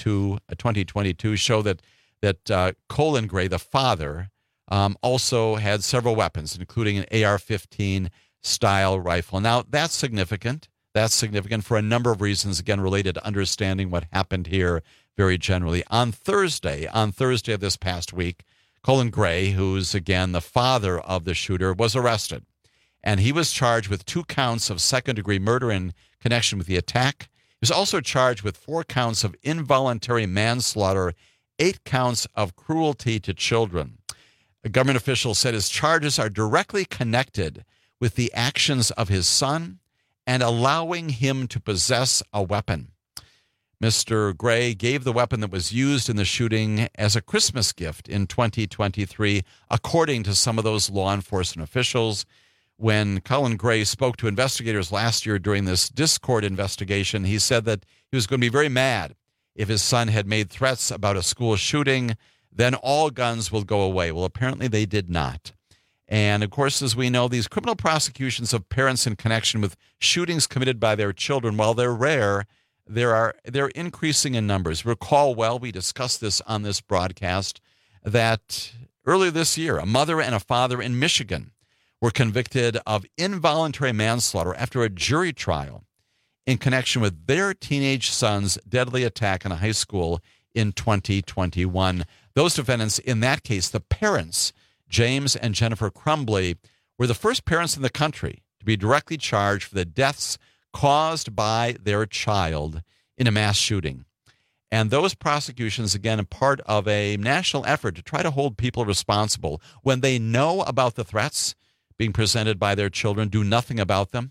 2022 show that Colin Gray, the father, also had several weapons, including an AR-15 style rifle. Now, that's significant. That's significant for a number of reasons, again, related to understanding what happened here very generally. On Thursday of this past week, Colin Gray, who's, again, the father of the shooter, was arrested. And he was charged with 2 counts of second-degree murder in connection with the attack. He was also charged with 4 counts of involuntary manslaughter, 8 counts of cruelty to children. A government official said his charges are directly connected with the actions of his son and allowing him to possess a weapon. Mr. Gray gave the weapon that was used in the shooting as a Christmas gift in 2023, according to some of those law enforcement officials. When Colin Gray spoke to investigators last year during this Discord investigation, he said that he was going to be very mad if his son had made threats about a school shooting, then all guns will go away. Well, apparently they did not. And, of course, as we know, these criminal prosecutions of parents in connection with shootings committed by their children, while they're rare, they're increasing in numbers. Recall well, we discussed this on this broadcast, that earlier this year, a mother and a father in Michigan were convicted of involuntary manslaughter after a jury trial in connection with their teenage son's deadly attack in a high school in 2021. Those defendants, in that case, the parents, James and Jennifer Crumbly, were the first parents in the country to be directly charged for the deaths caused by their child in a mass shooting. And those prosecutions, again, are part of a national effort to try to hold people responsible when they know about the threats being presented by their children, do nothing about them.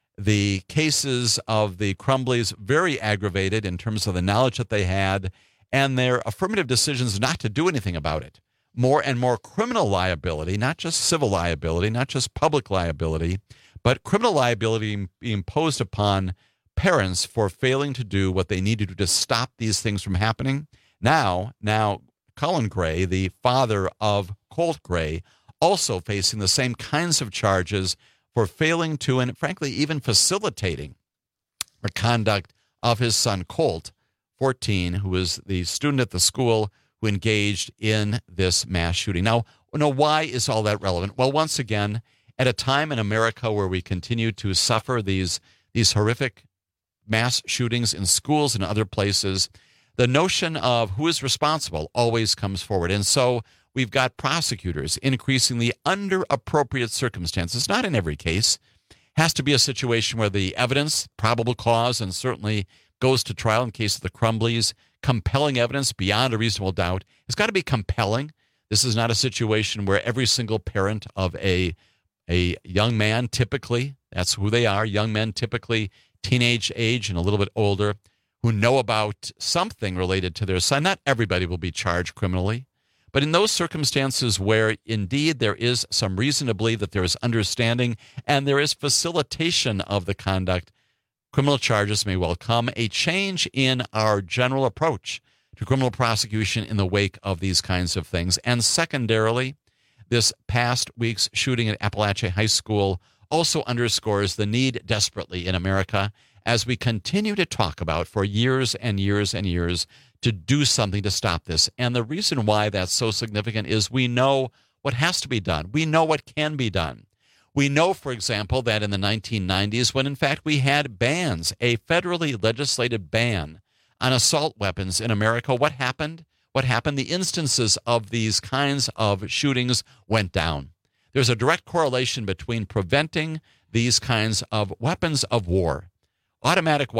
The cases of the Crumbleys, very aggravated in terms of the knowledge that they had and their affirmative decisions not to do anything about it. More and more criminal liability, not just civil liability, not just public liability, but criminal liability being imposed upon parents for failing to do what they need to do to stop these things from happening. Now, Colin Gray, the father of Colt Gray, also facing the same kinds of charges for failing to, and frankly, even facilitating the conduct of his son Colt, 14, who was the student at the school who engaged in this mass shooting. Now, why is all that relevant? Well, once again, at a time in America where we continue to suffer these horrific mass shootings in schools and other places, the notion of who is responsible always comes forward. And so we've got prosecutors increasingly under appropriate circumstances, not in every case, has to be a situation where the evidence, probable cause, and certainly goes to trial in case of the Crumbleys, compelling evidence beyond a reasonable doubt. It's got to be compelling. This is not a situation where every single parent of a young man, typically, that's who they are, young men typically teenage age and a little bit older, who know about something related to their son. Not everybody will be charged criminally, but in those circumstances where indeed there is some reason to believe that there is understanding and there is facilitation of the conduct, criminal charges may well come. A change in our general approach to criminal prosecution in the wake of these kinds of things. And secondarily, this past week's shooting at Appalachia High School also underscores the need desperately in America, as we continue to talk about for years and years and years, to do something to stop this. And the reason why that's so significant is we know what has to be done. We know what can be done. We know, for example, that in the 1990s, when in fact we had bans, a federally legislated ban on assault weapons in America, what happened? What happened? The instances of these kinds of shootings went down. There's a direct correlation between preventing these kinds of weapons of war. Automatic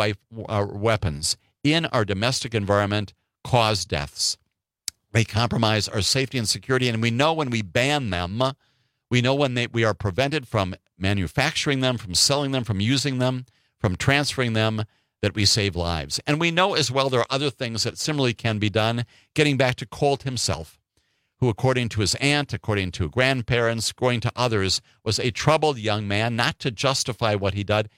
weapons in our domestic environment cause deaths. They compromise our safety and security, and we know when we ban them, we know when we are prevented from manufacturing them, from selling them, from using them, from transferring them, that we save lives. And we know as well there are other things that similarly can be done, getting back to Colt himself, who, according to his aunt, according to grandparents, according to others, was a troubled young man. Not to justify what he did.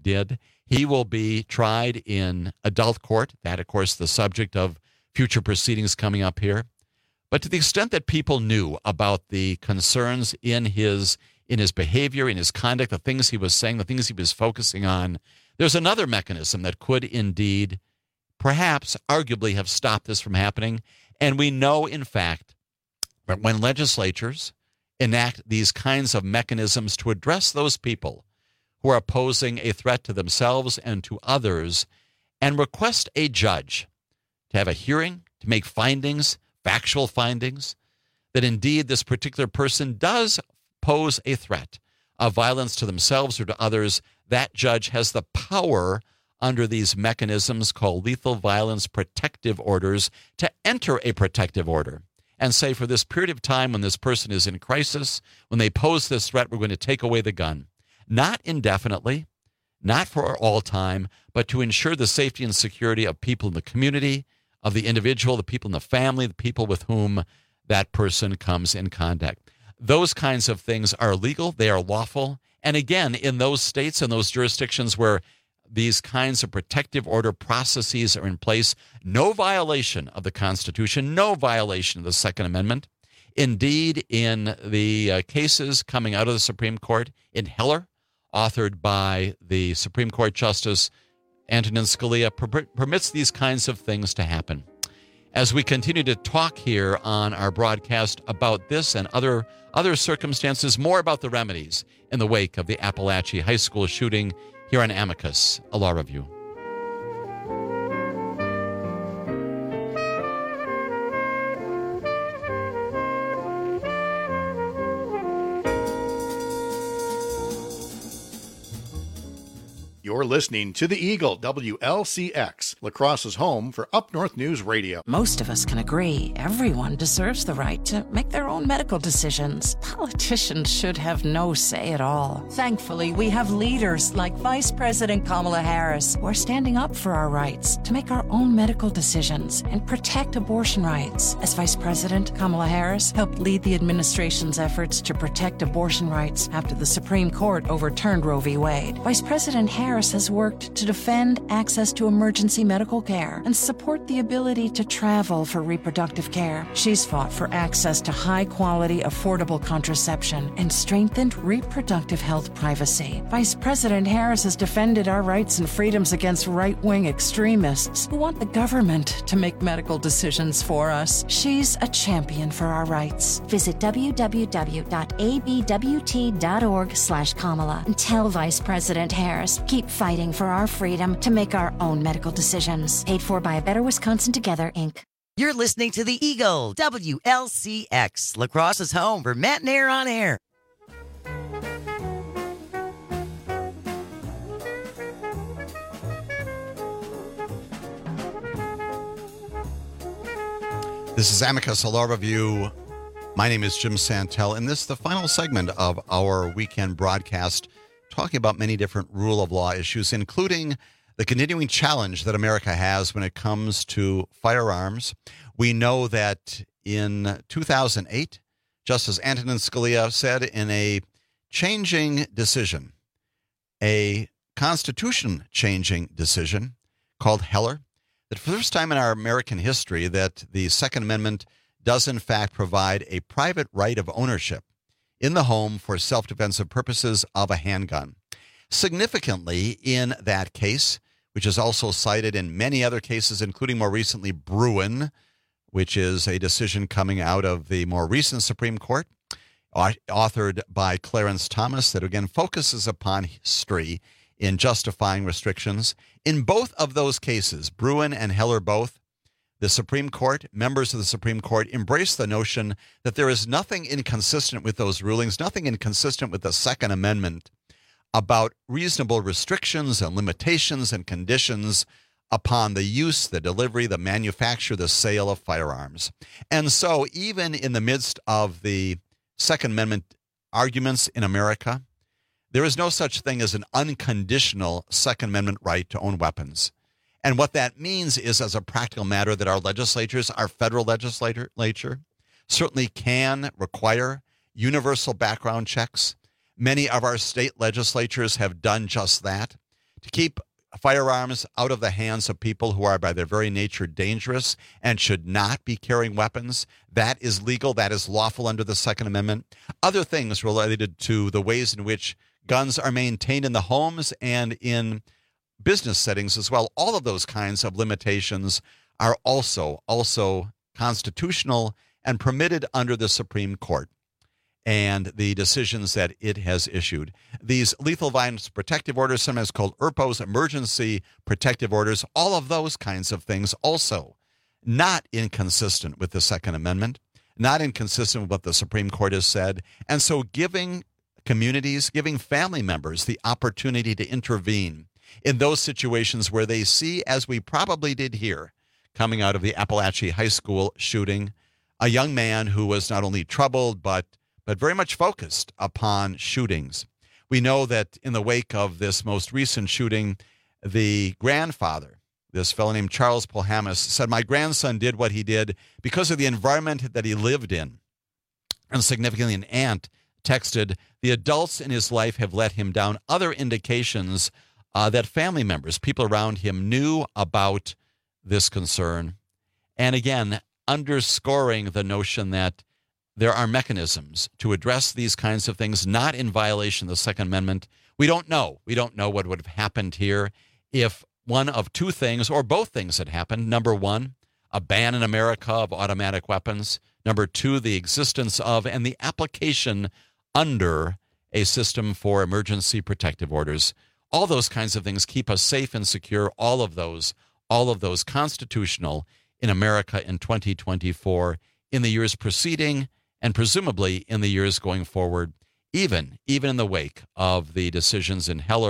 He will be tried in adult court. That, of course, the subject of future proceedings coming up here. But to the extent that people knew about the concerns in his behavior, in his conduct, the things he was saying, the things he was focusing on, there's another mechanism that could indeed, perhaps, arguably have stopped this from happening. And we know, in fact, that when legislatures enact these kinds of mechanisms to address those people who are posing a threat to themselves and to others, and request a judge to have a hearing, to make findings, factual findings, that indeed this particular person does pose a threat of violence to themselves or to others, that judge has the power under these mechanisms called lethal violence protective orders to enter a protective order and say, for this period of time when this person is in crisis, when they pose this threat, we're going to take away the gun. Not indefinitely, not for all time, but to ensure the safety and security of people in the community, of the individual, the people in the family, the people with whom that person comes in contact. Those kinds of things are legal, they are lawful. And again, in those states and those jurisdictions where these kinds of protective order processes are in place, no violation of the Constitution, no violation of the Second Amendment. Indeed, in the cases coming out of the Supreme Court, in Heller, authored by the Supreme Court Justice Antonin Scalia, permits these kinds of things to happen. As we continue to talk here on our broadcast about this and other circumstances, more about the remedies in the wake of the Appalachia High School shooting here on Amicus, a law review. You're You're listening to the Eagle, WLCX, La Crosse's home for Up North News Radio. Most of us can agree everyone deserves the right to make their own medical decisions. Politicians should have no say at all. Thankfully, we have leaders like Vice President Kamala Harris who are standing up for our rights to make our own medical decisions and protect abortion rights. As Vice President, Kamala Harris helped lead the administration's efforts to protect abortion rights after the Supreme Court overturned Roe v. Wade. Vice President Harris has worked to defend access to emergency medical care and support the ability to travel for reproductive care. She's fought for access to high-quality, affordable contraception and strengthened reproductive health privacy. Vice President Harris has defended our rights and freedoms against right-wing extremists who want the government to make medical decisions for us. She's a champion for our rights. Visit www.abwt.org/Kamala and tell Vice President Harris, keep fighting for our freedom to make our own medical decisions. Paid for by A Better Wisconsin Together, Inc. You're listening to the Eagle, WLCX, La Crosse's home for Matt and Air on Air. This is Amicus, a law review. My name is Jim Santel, and this is the final segment of our weekend broadcast, talking about many different rule of law issues, including the continuing challenge that America has when it comes to firearms. We know that in 2008, Justice Antonin Scalia said in a changing decision, a constitution-changing decision called Heller, that for the first time in our American history that the Second Amendment does in fact provide a private right of ownership in the home for self-defensive purposes of a handgun. Significantly in that case, which is also cited in many other cases, including more recently Bruin, which is a decision coming out of the more recent Supreme Court, authored by Clarence Thomas, that again focuses upon history in justifying restrictions. In both of those cases, Bruin and Heller both, the Supreme Court, members of the Supreme Court, embrace the notion that there is nothing inconsistent with those rulings, nothing inconsistent with the Second Amendment about reasonable restrictions and limitations and conditions upon the use, the delivery, the manufacture, the sale of firearms. And so even in the midst of the Second Amendment arguments in America, there is no such thing as an unconditional Second Amendment right to own weapons. And what that means is, as a practical matter, that our legislatures, our federal legislature, certainly can require universal background checks. Many of our state legislatures have done just that, to keep firearms out of the hands of people who are by their very nature dangerous and should not be carrying weapons. That is legal. That is lawful under the Second Amendment. Other things related to the ways in which guns are maintained in the homes and in business settings as well. All of those kinds of limitations are also constitutional and permitted under the Supreme Court and the decisions that it has issued. These lethal violence protective orders, sometimes called ERPOs, emergency protective orders, all of those kinds of things also not inconsistent with the Second Amendment, not inconsistent with what the Supreme Court has said. And so giving communities, giving family members the opportunity to intervene in those situations where they see, as we probably did here, coming out of the Appalachia High School shooting, a young man who was not only troubled but very much focused upon shootings. We know that in the wake of this most recent shooting, the grandfather, this fellow named Charles Polhamus, said, "My grandson did what he did because of the environment that he lived in." And significantly, an aunt texted, "The adults in his life have let him down." Other indications that family members, people around him, knew about this concern. And again, underscoring the notion that there are mechanisms to address these kinds of things, not in violation of the Second Amendment. We don't know. We don't know what would have happened here if one of two things or both things had happened. Number one, a ban in America of automatic weapons. Number two, the existence of and the application under a system for emergency protective orders. All those kinds of things keep us safe and secure. All of those constitutional in America in 2024, in the years preceding, and presumably in the years going forward, even in the wake of the decisions in Heller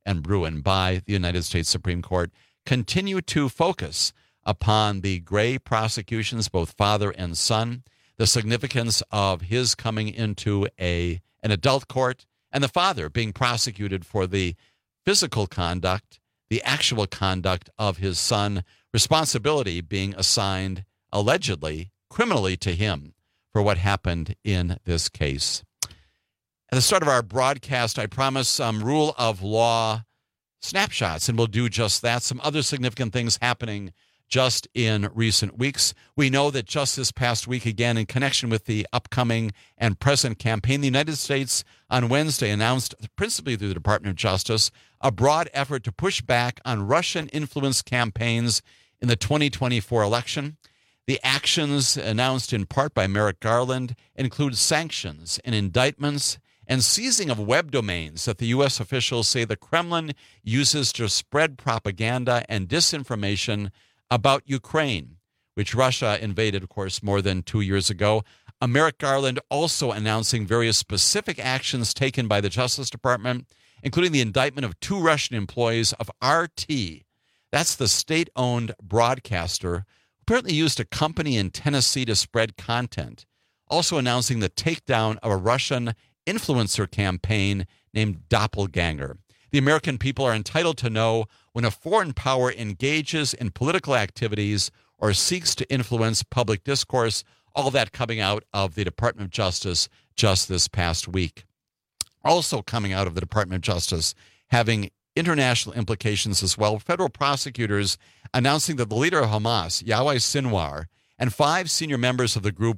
and Bruen by the United States Supreme Court continue to focus upon the Gray prosecutions, both father and son, the significance of his coming into an adult court, and the father being prosecuted for the physical conduct, the actual conduct of his son, responsibility being assigned, allegedly, criminally to him for what happened in this case. At the start of our broadcast, I promised some rule of law snapshots, and we'll do just that. Some other significant things happening just in recent weeks. We know that just this past week, again, in connection with the upcoming and present campaign, the United States on Wednesday announced, principally through the Department of Justice, a broad effort to push back on Russian-influenced campaigns in the 2024 election. The actions announced in part by Merrick Garland include sanctions and indictments and seizing of web domains that the U.S. officials say the Kremlin uses to spread propaganda and disinformation about Ukraine, which Russia invaded, of course, more than 2 years ago. Merrick Garland also announcing various specific actions taken by the Justice Department, including the indictment of 2 Russian employees of RT. That's the state-owned broadcaster who apparently used a company in Tennessee to spread content. Also announcing the takedown of a Russian influencer campaign named Doppelganger. The American people are entitled to know when a foreign power engages in political activities or seeks to influence public discourse, all that coming out of the Department of Justice just this past week. Also coming out of the Department of Justice, having international implications as well, federal prosecutors announcing that the leader of Hamas, Yahya Sinwar, and 5 senior members of the group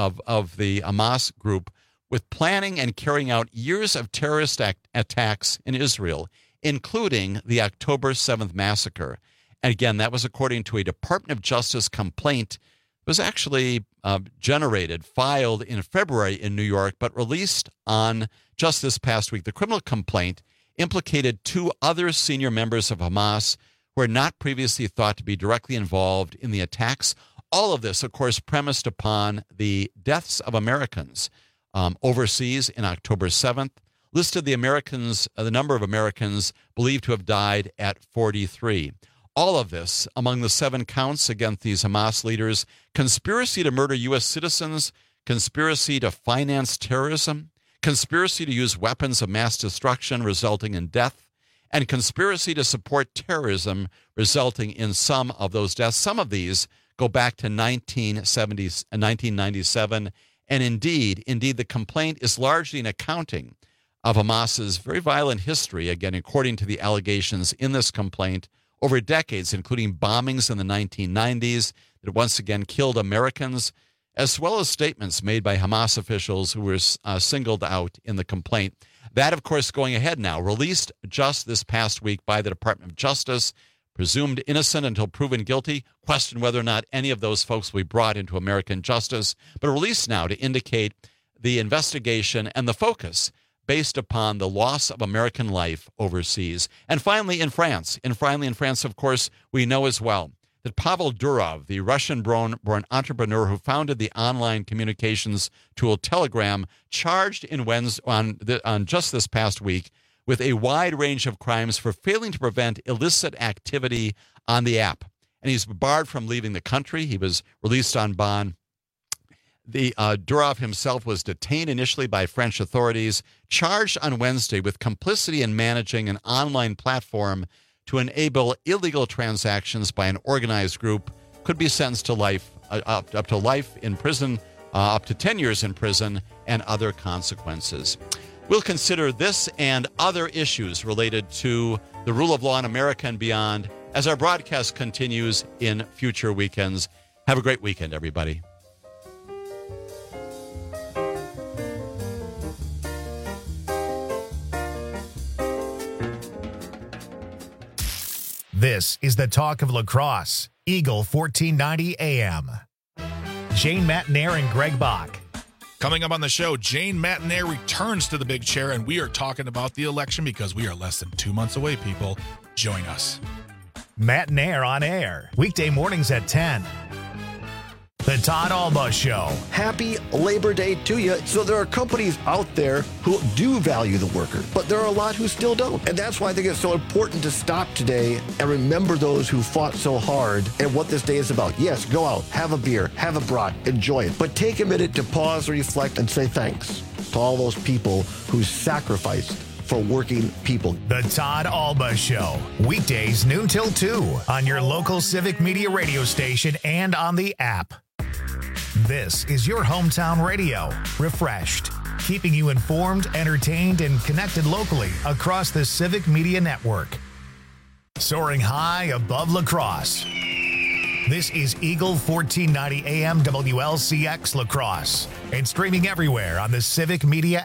of the Hamas group with planning and carrying out years of terrorist attacks in Israel, including the October 7th massacre. And again, that was according to a Department of Justice complaint. It was actually filed in February in New York, but released on just this past week. The criminal complaint implicated 2 other senior members of Hamas who were not previously thought to be directly involved in the attacks. All of this, of course, premised upon the deaths of Americans overseas in October 7th, listed the number of Americans believed to have died at 43. All of this, among the 7 counts against these Hamas leaders: conspiracy to murder U.S. citizens, conspiracy to finance terrorism, conspiracy to use weapons of mass destruction resulting in death, and conspiracy to support terrorism resulting in some of those deaths. Some of these go back to 1997. And indeed, the complaint is largely an accounting of Hamas's very violent history, again, according to the allegations in this complaint, over decades, including bombings in the 1990s that once again killed Americans, as well as statements made by Hamas officials who were singled out in the complaint. That, of course, going ahead now, released just this past week by the Department of Justice, presumed innocent until proven guilty. Question whether or not any of those folks will be brought into American justice, but released now to indicate the investigation and the focus based upon the loss of American life overseas. And finally, in France, of course, we know as well that Pavel Durov, the Russian-born entrepreneur who founded the online communications tool Telegram, charged on just this past week with a wide range of crimes for failing to prevent illicit activity on the app. And he's barred from leaving the country. He was released on bond. Durov himself was detained initially by French authorities, charged on Wednesday with complicity in managing an online platform to enable illegal transactions by an organized group, could be sentenced to life, up to life in prison, up to 10 years in prison, and other consequences. We'll consider this and other issues related to the rule of law in America and beyond as our broadcast continues in future weekends. Have a great weekend, everybody. This is the talk of lacrosse. Eagle 1490 AM. Jane Matenaer and Greg Bach. Coming up on the show, Jane Matenaer returns to the big chair, and we are talking about the election because we are less than 2 months away, people. Join us. Matenaer on air, weekday mornings at 10. The The Todd Alba Show. Happy Labor Day to you. So there are companies out there who do value the worker, but there are a lot who still don't. And that's why I think it's so important to stop today and remember those who fought so hard and what this day is about. Yes, go out, have a beer, have a brat, enjoy it. But take a minute to pause, reflect, and say thanks to all those people who sacrificed for working people. The Todd Alba Show. Weekdays noon till 2 on your local Civic Media radio station and on the app. This is your hometown radio. Refreshed. Keeping you informed, entertained, and connected locally across the Civic Media Network. Soaring high above La Crosse. This is Eagle 1490 AM WLCX La Crosse and streaming everywhere on the Civic Media